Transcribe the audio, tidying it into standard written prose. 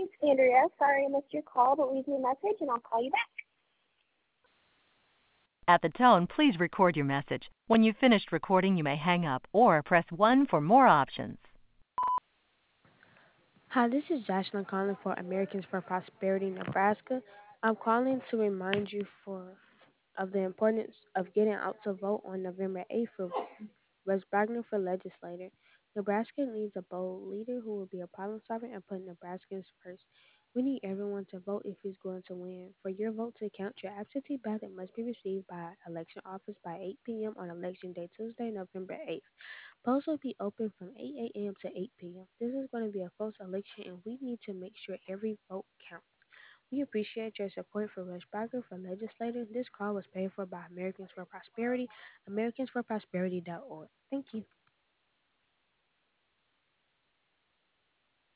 name's Andrea. Sorry I missed your call, but leave me a message and I'll call you back. At the tone, please record your message. When you've finished recording, you may hang up or press 1 for more options. Hi, this is Jocelyn calling for Americans for Prosperity, Nebraska. I'm calling to remind you of the importance of getting out to vote on November 8th for Russ Wagner for legislator. Nebraska needs a bold leader who will be a problem solver and put Nebraskans first. We need everyone to vote if he's going to win. For your vote to count, your absentee ballot must be received by election office by 8 p.m. on election day, Tuesday, November 8th. Polls will be open from 8 a.m. to 8 p.m. This is going to be a close election, and we need to make sure every vote counts. We appreciate your support for Rush Barker for legislator. This call was paid for by Americans for Prosperity, AmericansForProsperity.org. Thank you.